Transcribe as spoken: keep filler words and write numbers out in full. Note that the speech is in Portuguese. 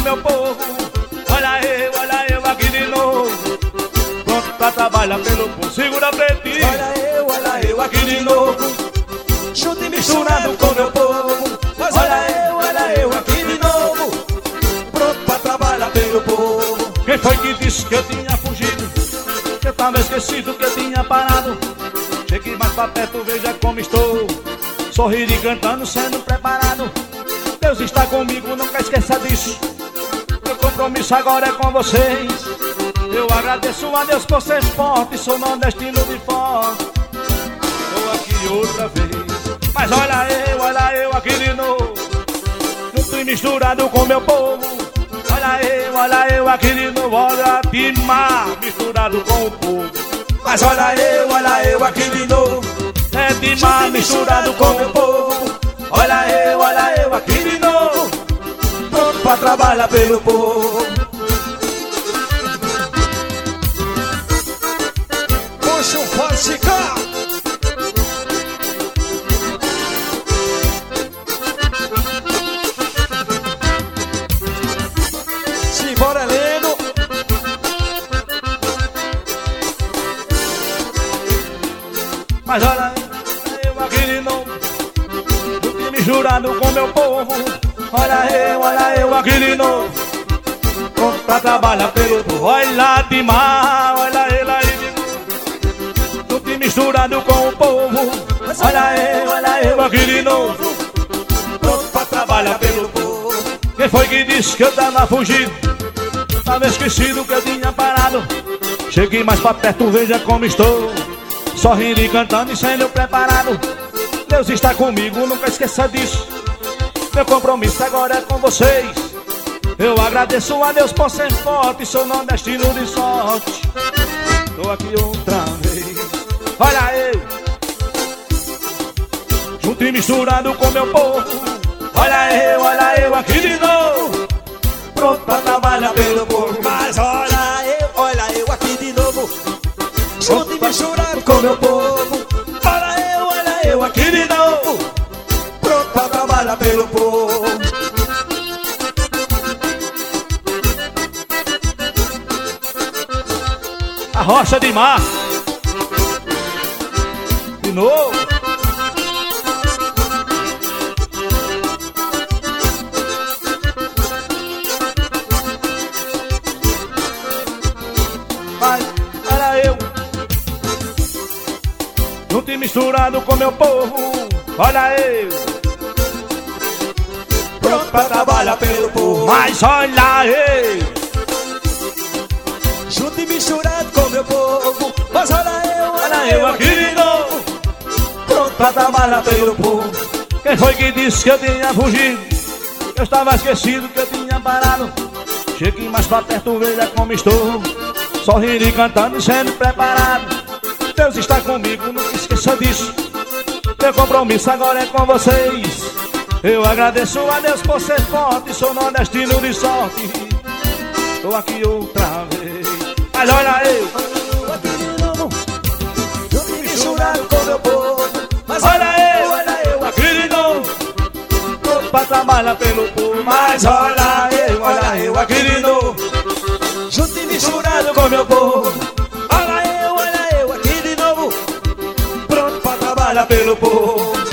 meu povo. Olha eu, olha eu aqui de novo, pronto pra trabalhar pelo povo. Segura pretinho. Olha eu, olha eu aqui de novo, junto e misturado com meu povo. Olha eu, olha eu aqui de novo, pronto pra trabalhar pelo povo. Quem foi que disse que eu tinha fugido, que eu tava esquecido, que eu tinha parado? Chegue mais pra perto, veja como estou, sorrindo e cantando, sendo preparado. Deus está comigo, nunca esqueça disso. Meu compromisso agora é com vocês. Eu agradeço a Deus por ser forte, sou nordestino de forte. Estou aqui outra vez, mas olha eu, olha eu aqui de novo, junto e misturado com meu povo. Olha eu, olha eu aqui de novo, olha de mar, misturado com o povo. Mas olha eu, olha eu aqui de novo, é de mar misturado com meu povo. Olha eu, olha eu aqui de novo, pronto pra trabalhar pelo povo. Puxa um falsicar. Simbora, Heleno. Mas olha eu aqui de novo, junto e misturado com meu povo. Olha eu, olha eu aqui de novo, pronto pra trabalhar pelo povo. Olha de mar, olha ele aí de novo, junto e misturado com o povo. Olha eu, olha eu aqui de novo, pronto pra trabalhar pelo povo. Quem foi que disse que eu tava fugindo, tava esquecido, que eu tinha parado? Cheguei mais pra perto, veja como estou, sorrindo e cantando e sendo preparado. Deus está comigo, nunca esqueça disso. Meu compromisso agora é com vocês. Eu agradeço a Deus por ser forte, sou nordestino de sorte. Tô aqui outra vez. Olha eu, junto e misturado com meu povo. Olha eu, olha eu aqui de novo, pronto pra trabalhar pelo povo. Mas olha eu, olha eu aqui de novo, junto e misturado com meu povo. Olha eu, olha eu aqui de novo, pronto pra trabalhar pelo povo. A rocha de mar de novo. Mas era eu, junto e misturado com meu povo. Olha eu, pronto pra trabalhar pelo povo. mas olha eu, junto e misturado com meu povo. Mas olha eu, olha eu aqui de novo, pronto pra trabalhar pelo povo. quem foi que disse que eu tinha fugido, eu estava esquecido, que eu tinha parado? Cheguei mais pra perto, veja como estou, sorrindo e cantando e sendo preparado. Deus está comigo, nunca esqueça disso. Meu compromisso agora é com vocês. Eu agradeço a Deus por ser forte, sou nordestino de sorte. Tô aqui outra vez. Mas olha eu, aqui de novo, junto e misturado com meu povo. Mas olha eu, olha eu aqui de novo, pronto pra trabalhar pelo povo. Mas olha eu, olha eu aqui de novo, junto e misturado com meu povo. Olha eu, olha eu aqui de novo, pronto pra trabalhar pelo povo.